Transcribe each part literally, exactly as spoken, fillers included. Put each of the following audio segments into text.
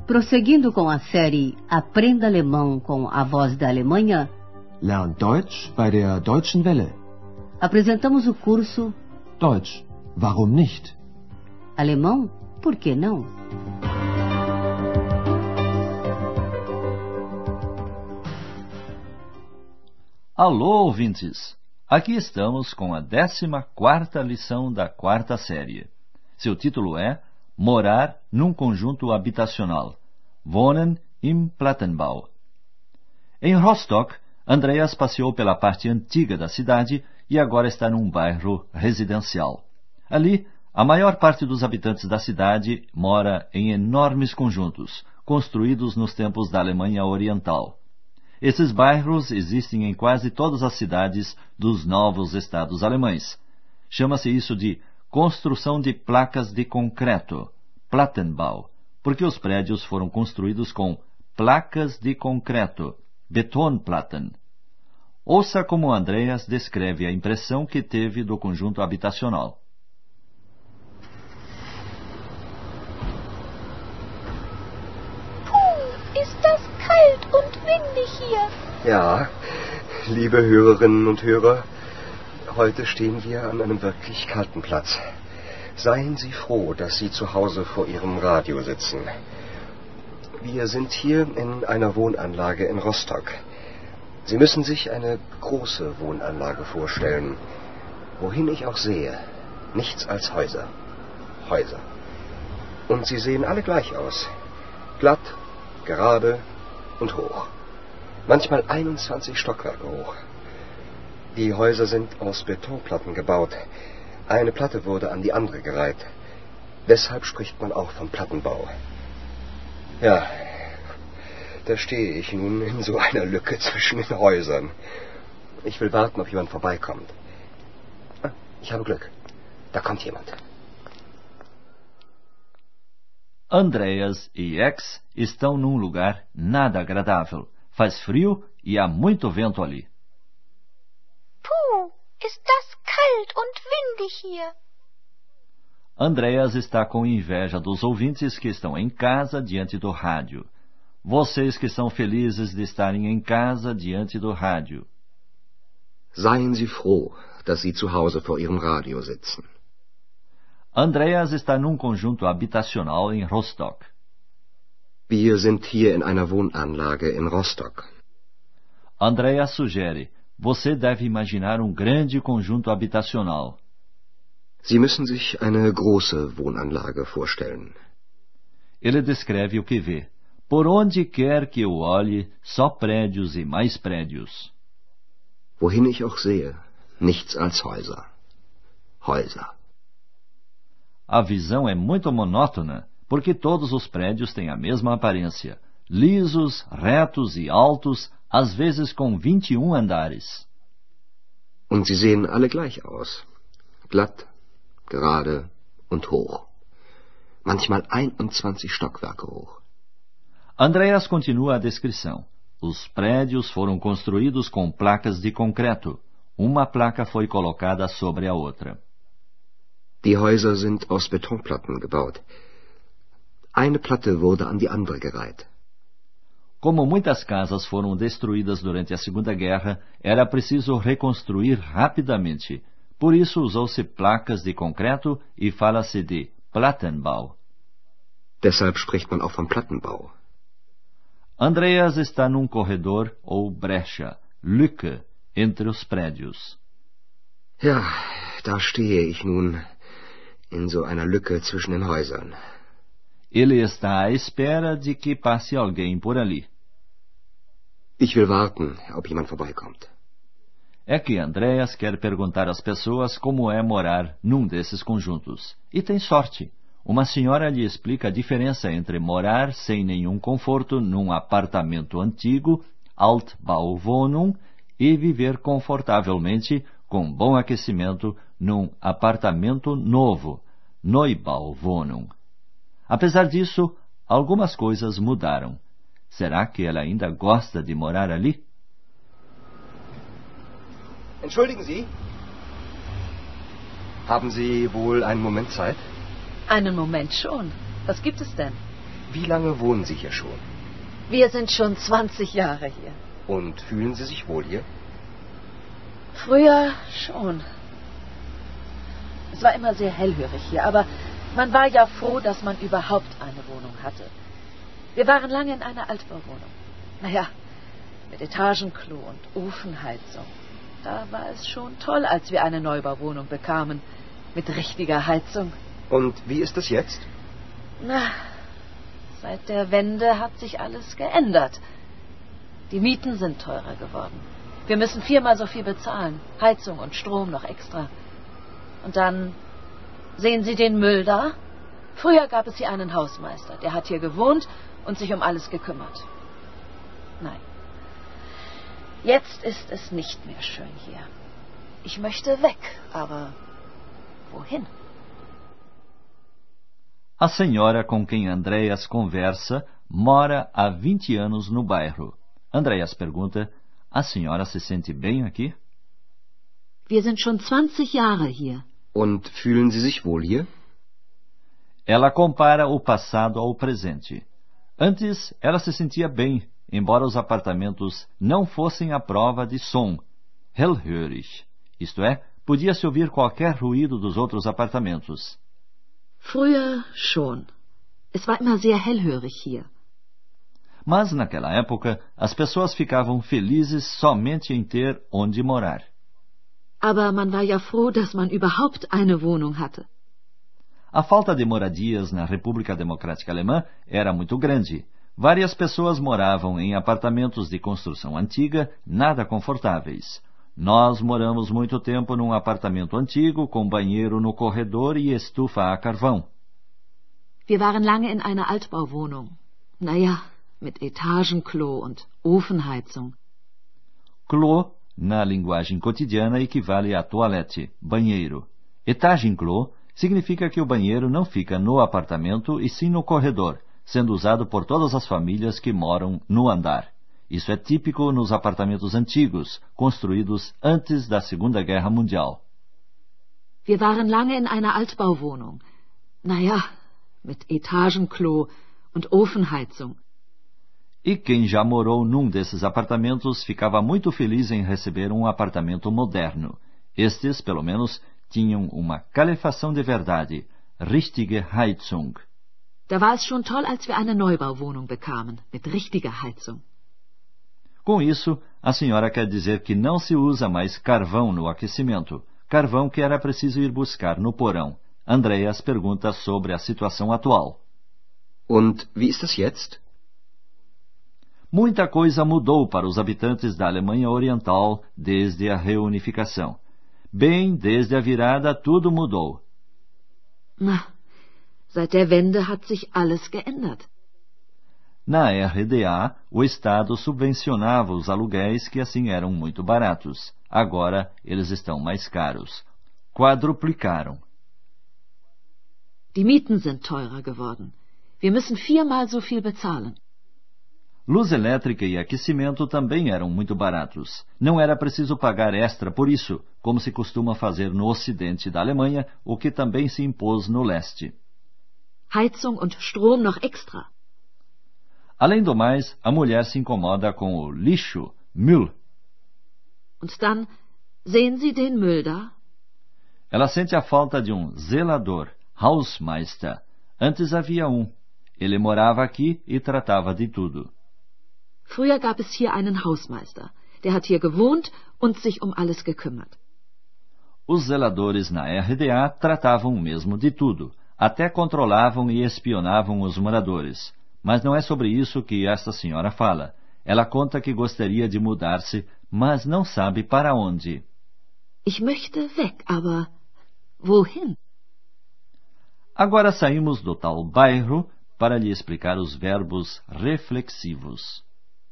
Prosseguindo com a série Aprenda Alemão com a Voz da Alemanha, Lern Deutsch bei der Deutschen Welle. Apresentamos o curso Deutsch, warum nicht? Alemão, por que não? Alô, ouvintes! Aqui estamos com a décima quarta lição da quarta série. Seu título é Morar num conjunto habitacional. Wohnen im Plattenbau. Em Rostock, Andreas passeou pela parte antiga da cidade e agora está num bairro residencial. Ali, a maior parte dos habitantes da cidade mora em enormes conjuntos, construídos nos tempos da Alemanha Oriental. Esses bairros existem em quase todas as cidades dos novos estados alemães. Chama-se isso de construção de placas de concreto, Plattenbau, porque os prédios foram construídos com placas de concreto, Betonplatten. Ouça como Andreas descreve a impressão que teve do conjunto habitacional. Puh, ist das kalt und windig hier. Ja, liebe Hörerinnen und Hörer, heute stehen wir an einem wirklich kalten Platz. Seien Sie froh, dass Sie zu Hause vor Ihrem Radio sitzen. Wir sind hier in einer Wohnanlage in Rostock. Sie müssen sich eine große Wohnanlage vorstellen. Wohin ich auch sehe, nichts als Häuser. Häuser. Und sie sehen alle gleich aus. Glatt, gerade und hoch. Manchmal einundzwanzig Stockwerke hoch. Die Häuser sind aus Betonplatten gebaut. Eine Platte wurde an die andere gereiht. Deshalb spricht man auch vom Plattenbau. Ja, da stehe ich nun in so einer Lücke zwischen den Häusern. Ich will warten, ob jemand vorbeikommt. Ah, ich habe Glück. Da kommt jemand. Andreas e X estão num lugar nada agradável. Faz frio e há muito vento ali. Puh, ist das kalt und windig hier. Andreas está com inveja dos ouvintes que estão em casa diante do rádio. Vocês que são felizes de estarem em casa diante do rádio. Seien Sie froh, dass Sie zu Hause vor Ihrem Radio sitzen. Andreas está num conjunto habitacional em Rostock. Wir sind hier in einer Wohnanlage in Rostock. Andreas sugere, você deve imaginar um grande conjunto habitacional. Sie müssen sich eine große Wohnanlage vorstellen. Ele descreve o que vê. Por onde quer que eu olhe, só prédios e mais prédios. Wohin ich auch sehe, nichts als Häuser. Häuser. A visão é muito monótona, porque todos os prédios têm a mesma aparência, lisos, retos e altos, às vezes com vinte e um andares. Und sie sehen alle gleich aus. Glatt, gerade und hoch. Manchmal einundzwanzig Stockwerke hoch. Andreas continua a descrição. Os prédios foram construídos com placas de concreto. Uma placa foi colocada sobre a outra. Die Häuser sind aus Betonplatten gebaut. Eine Platte wurde an die andere gereiht. Como muitas casas foram destruídas durante a Segunda Guerra, era preciso reconstruir rapidamente. Por isso usou-se placas de concreto e fala-se de Plattenbau. Deshalb spricht man auch vom Plattenbau. Andreas está num corredor ou brecha, Lücke, entre os prédios. Ja, da stehe ich nun in so einer Lücke zwischen den Häusern. Ele está à espera de que passe alguém por ali. Ich will warten, ob jemand vorbeikommt. É que Andreas quer perguntar às pessoas como é morar num desses conjuntos. E tem sorte. Uma senhora lhe explica a diferença entre morar sem nenhum conforto num apartamento antigo, Altbauwohnung, e viver confortavelmente, com bom aquecimento, num apartamento novo, Neubauwohnung. Apesar disso, algumas coisas mudaram. Será que ela ainda gosta de morar ali? Entschuldigen Sie, haben Sie wohl einen Moment Zeit? Einen Moment schon. Was gibt es denn? Wie lange wohnen Sie hier schon? Wir sind schon zwanzig Jahre hier. Und fühlen Sie sich wohl hier? Früher schon. Es war immer sehr hellhörig hier, aber man war ja froh, dass man überhaupt eine Wohnung hatte. Wir waren lange in einer Altbauwohnung. Naja, mit Etagenklo und Ofenheizung. Da war es schon toll, als wir eine Neubauwohnung bekamen. Mit richtiger Heizung. Und wie ist es jetzt? Na, seit der Wende hat sich alles geändert. Die Mieten sind teurer geworden. Wir müssen viermal so viel bezahlen. Heizung und Strom noch extra. Und dann, sehen Sie den Müll da? Früher gab es hier einen Hausmeister. Der hat hier gewohnt und sich um alles gekümmert. Nein. Jetzt ist es nicht mehr schön hier. Ich möchte weg, aber wohin? A senhora com quem Andreas conversa mora há vinte anos no bairro. Andreas pergunta: a senhora se sente bem aqui? Wir sind schon zwanzig Jahre hier. Und fühlen Sie sich wohl hier? Ela compara o passado ao presente. Antes, ela se sentia bem, embora os apartamentos não fossem à prova de som, hellhörig, isto é, podia-se ouvir qualquer ruído dos outros apartamentos. Früher schon. Es war immer sehr hellhörig hier. Mas, naquela época, as pessoas ficavam felizes somente em ter onde morar. Aber man war ja froh, dass man überhaupt eine Wohnung hatte. A falta de moradias na República Democrática Alemã era muito grande. Várias pessoas moravam em apartamentos de construção antiga, nada confortáveis. Nós moramos muito tempo num apartamento antigo, com banheiro no corredor e estufa a carvão. Wir waren lange in einer Altbauwohnung. Naja, mit Etagenklo und Ofenheizung. Klo, na linguagem cotidiana, equivale a toilette, banheiro. Etagenklo significa que o banheiro não fica no apartamento e sim no corredor, sendo usado por todas as famílias que moram no andar. Isso é típico nos apartamentos antigos, construídos antes da Segunda Guerra Mundial. Wir waren lange in einer Altbauwohnung. Naja, mit Etagenklo und Ofenheizung. E quem já morou num desses apartamentos ficava muito feliz em receber um apartamento moderno. Estes, pelo menos, tinham uma calefação de verdade, richtige Heizung. Da war es schon toll, als wir eine Neubauwohnung bekamen, mit richtiger Heizung. Com isso, a senhora quer dizer que não se usa mais carvão no aquecimento, carvão que era preciso ir buscar no porão. Andreas pergunta sobre a situação atual. Und wie ist das jetzt? Muita coisa mudou para os habitantes da Alemanha Oriental desde a reunificação. Bem, desde a virada tudo mudou. Na, seit der Wende hat sich alles geändert. Na R D A, o Estado subvencionava os aluguéis que assim eram muito baratos. Agora, eles estão mais caros. Quadruplicaram. Die Mieten sind teurer geworden. Wir müssen viermal so viel bezahlen. Luz elétrica e aquecimento também eram muito baratos. Não era preciso pagar extra por isso, como se costuma fazer no ocidente da Alemanha, o que também se impôs no leste. Heizung und Strom noch extra. Além do mais, a mulher se incomoda com o lixo, Müll. Und dann, sehen Sie den Müll da? Ela sente a falta de um zelador, Hausmeister. Antes havia um. Ele morava aqui e tratava de tudo. Früher gab es hier einen Hausmeister. Der hat hier gewohnt und sich um alles gekümmert. Os zeladores na R D A tratavam mesmo de tudo. Até controlavam e espionavam os moradores. Mas não é sobre isso que esta senhora fala. Ela conta que gostaria de mudar-se, mas não sabe para onde. Ich möchte weg, aber wohin? Agora saímos do tal bairro para lhe explicar os verbos reflexivos.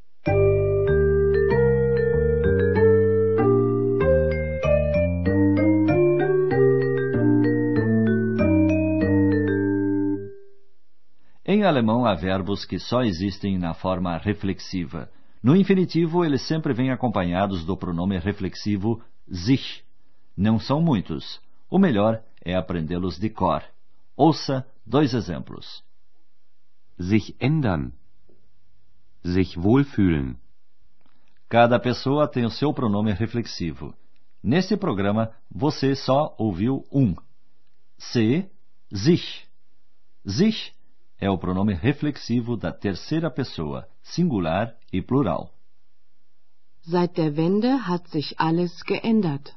Em alemão há verbos que só existem na forma reflexiva. No infinitivo, eles sempre vêm acompanhados do pronome reflexivo sich. Não são muitos. O melhor é aprendê-los de cor. Ouça dois exemplos. sich ändern, sich wohlfühlen. Cada pessoa tem o seu pronome reflexivo. Neste programa, você só ouviu um. Se, sich. Sich é o pronome reflexivo da terceira pessoa, singular e plural. Seit der Wende hat sich alles geändert.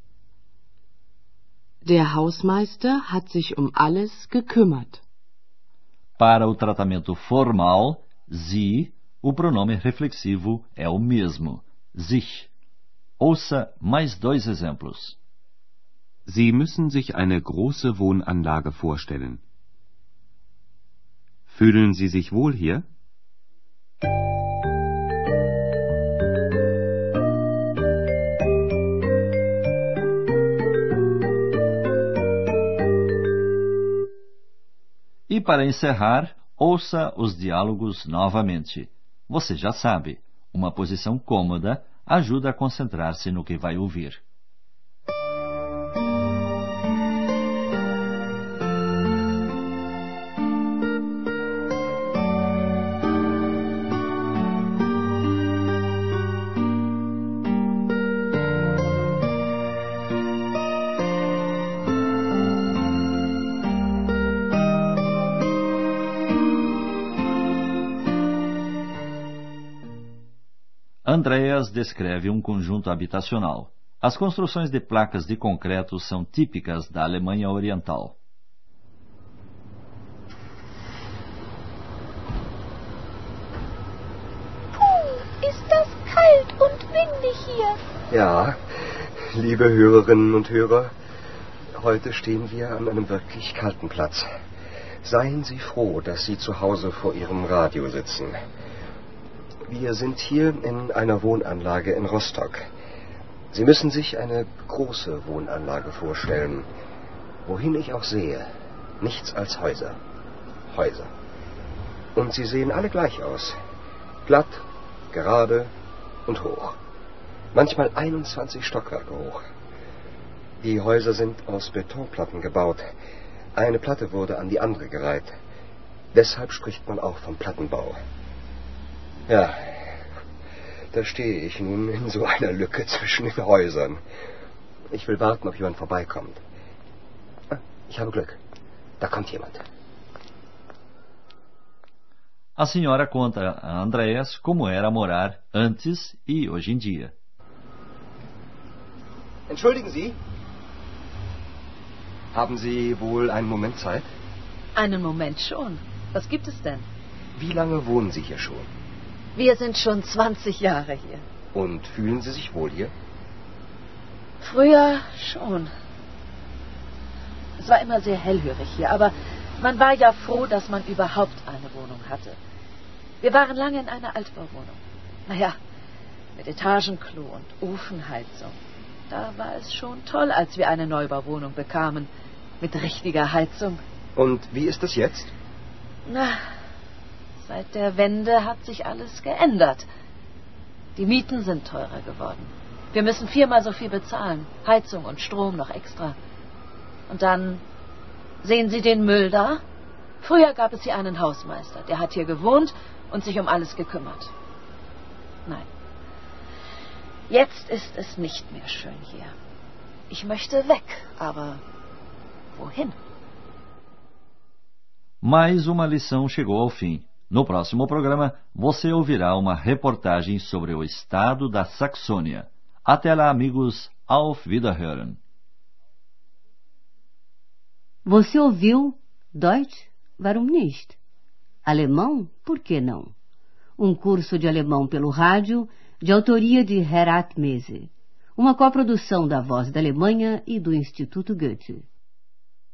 Der Hausmeister hat sich um alles gekümmert. Para o tratamento formal, Sie, o pronome reflexivo é o mesmo, sich. Ouça mais dois exemplos. Sie müssen sich eine große Wohnanlage vorstellen. Fühlen Sie sich wohl hier? E para encerrar, ouça os diálogos novamente. Você já sabe, uma posição cômoda ajuda a concentrar-se no que vai ouvir. Andreas descreve um conjunto habitacional. As construções de placas de concreto são típicas da Alemanha Oriental. Puh, ist das kalt und windig hier. Ja, liebe Hörerinnen und Hörer, heute stehen wir an einem wirklich kalten Platz. Seien Sie froh, dass Sie zu Hause vor Ihrem Radio sitzen. Wir sind hier in einer Wohnanlage in Rostock. Sie müssen sich eine große Wohnanlage vorstellen. Wohin ich auch sehe, nichts als Häuser. Häuser. Und sie sehen alle gleich aus. Glatt, gerade und hoch. Manchmal einundzwanzig Stockwerke hoch. Die Häuser sind aus Betonplatten gebaut. Eine Platte wurde an die andere gereiht. Deshalb spricht man auch vom Plattenbau. Ja, da stehe ich nun in so einer Lücke zwischen den Häusern. Ich will warten, ob jemand vorbeikommt. Ah, ich habe Glück. Da kommt jemand. A senhora conta a Andreas como era morar antes e hoje em dia. Entschuldigen Sie. Haben Sie wohl einen Moment Zeit? Einen Moment schon. Was gibt es denn? Wie lange wohnen Sie hier schon? Wir sind schon zwanzig Jahre hier. Und fühlen Sie sich wohl hier? Früher schon. Es war immer sehr hellhörig hier, aber man war ja froh, dass man überhaupt eine Wohnung hatte. Wir waren lange in einer Altbauwohnung. Naja, mit Etagenklo und Ofenheizung. Da war es schon toll, als wir eine Neubauwohnung bekamen. Mit richtiger Heizung. Und wie ist es jetzt? Na, seit der Wende hat sich alles geändert. Die Mieten sind teurer geworden. Wir müssen viermal so viel bezahlen. Heizung und Strom noch extra. Und dann, sehen Sie den Müll da? Früher gab es hier einen Hausmeister. Der hat hier gewohnt und sich um alles gekümmert. Nein. Jetzt ist es nicht mehr schön hier. Ich möchte weg, aber wohin? Mais uma lição chegou ao fim. No próximo programa, você ouvirá uma reportagem sobre o estado da Saxônia. Até lá, amigos. Auf Wiederhören. Você ouviu Deutsch? Warum nicht? Alemão? Por que não? Um curso de alemão pelo rádio, de autoria de Herat Mese. Uma coprodução da Voz da Alemanha e do Instituto Goethe.